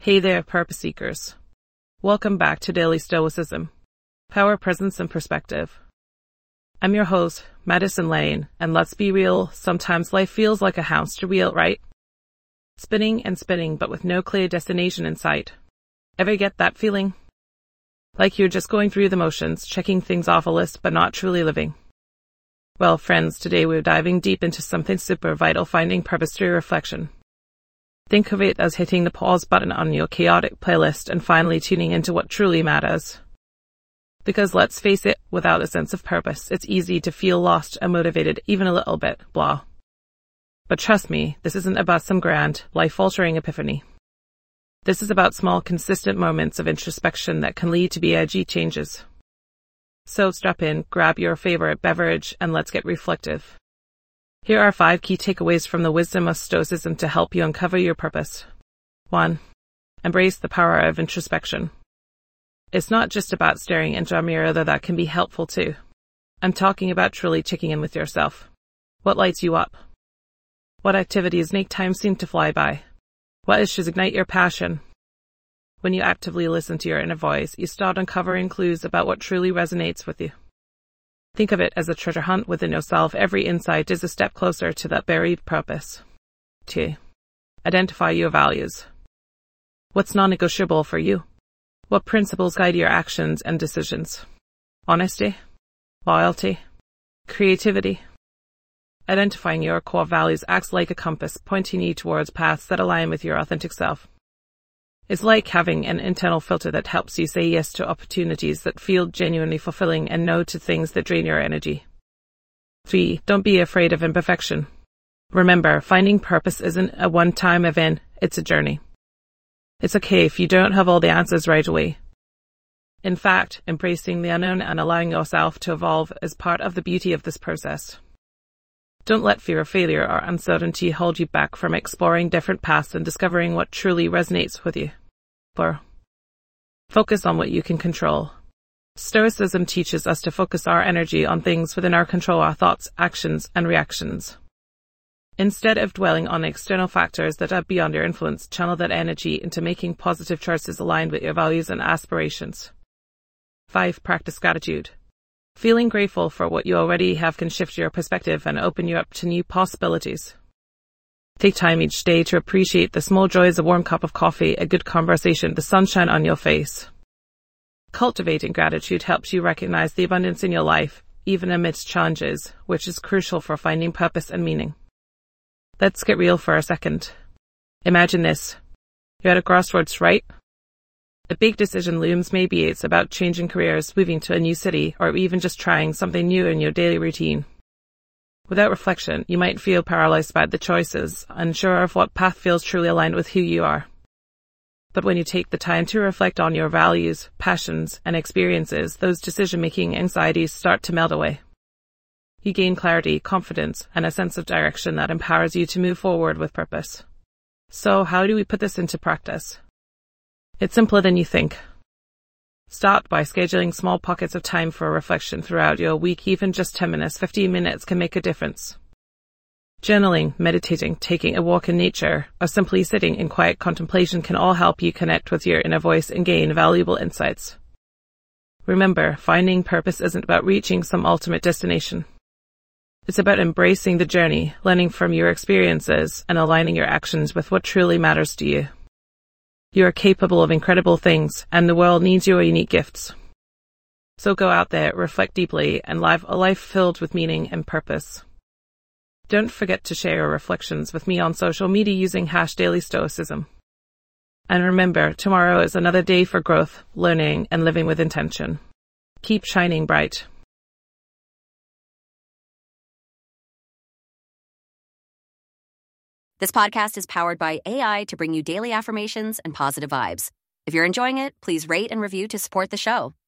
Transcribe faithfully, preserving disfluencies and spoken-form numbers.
Hey there, purpose seekers. Welcome back to Daily Stoicism, Power, Presence, and Perspective. I'm your host, Madison Lane, and let's be real, sometimes life feels like a hamster wheel, right? Spinning and spinning, but with no clear destination in sight. Ever get that feeling? Like you're just going through the motions, checking things off a list, but not truly living. Well, friends, today we're diving deep into something super vital, finding purpose through reflection. Think of it as hitting the pause button on your chaotic playlist and finally tuning into what truly matters. Because let's face it, without a sense of purpose, it's easy to feel lost and motivated, even a little bit, blah. But trust me, this isn't about some grand, life-altering epiphany. This is about small, consistent moments of introspection that can lead to big changes. So strap in, grab your favorite beverage, and let's get reflective. Here are five key takeaways from the wisdom of Stoicism to help you uncover your purpose. one. Embrace the power of introspection. It's not just about staring into a mirror, though that can be helpful too. I'm talking about truly checking in with yourself. What lights you up? What activities make time seem to fly by? What issues ignite your passion? When you actively listen to your inner voice, you start uncovering clues about what truly resonates with you. Think of it as a treasure hunt within yourself. Every insight is a step closer to that buried purpose. two. Identify your values. What's non-negotiable for you? What principles guide your actions and decisions? Honesty? Loyalty? Creativity? Identifying your core values acts like a compass, pointing you towards paths that align with your authentic self. It's like having an internal filter that helps you say yes to opportunities that feel genuinely fulfilling and no to things that drain your energy. three. Don't be afraid of imperfection. Remember, finding purpose isn't a one-time event, it's a journey. It's okay if you don't have all the answers right away. In fact, embracing the unknown and allowing yourself to evolve is part of the beauty of this process. Don't let fear of failure or uncertainty hold you back from exploring different paths and discovering what truly resonates with you. four. Focus on what you can control. Stoicism teaches us to focus our energy on things within our control, our thoughts, actions, and reactions. Instead of dwelling on external factors that are beyond your influence, channel that energy into making positive choices aligned with your values and aspirations. five. Practice gratitude. Feeling grateful for what you already have can shift your perspective and open you up to new possibilities. Take time each day to appreciate the small joys: a warm cup of coffee, a good conversation, the sunshine on your face. Cultivating gratitude helps you recognize the abundance in your life, even amidst challenges, which is crucial for finding purpose and meaning. Let's get real for a second. Imagine this. You're at a crossroads, right? A big decision looms. Maybe it's about changing careers, moving to a new city, or even just trying something new in your daily routine. Without reflection, you might feel paralyzed by the choices, unsure of what path feels truly aligned with who you are. But when you take the time to reflect on your values, passions, and experiences, those decision-making anxieties start to melt away. You gain clarity, confidence, and a sense of direction that empowers you to move forward with purpose. So, how do we put this into practice? It's simpler than you think. Start by scheduling small pockets of time for reflection throughout your week. Even just ten minutes, fifteen minutes can make a difference. Journaling, meditating, taking a walk in nature, or simply sitting in quiet contemplation can all help you connect with your inner voice and gain valuable insights. Remember, finding purpose isn't about reaching some ultimate destination. It's about embracing the journey, learning from your experiences, and aligning your actions with what truly matters to you. You are capable of incredible things, and the world needs your unique gifts. So go out there, reflect deeply, and live a life filled with meaning and purpose. Don't forget to share your reflections with me on social media using hash Daily Stoicism. And remember, tomorrow is another day for growth, learning, and living with intention. Keep shining bright. This podcast is powered by A I to bring you daily affirmations and positive vibes. If you're enjoying it, please rate and review to support the show.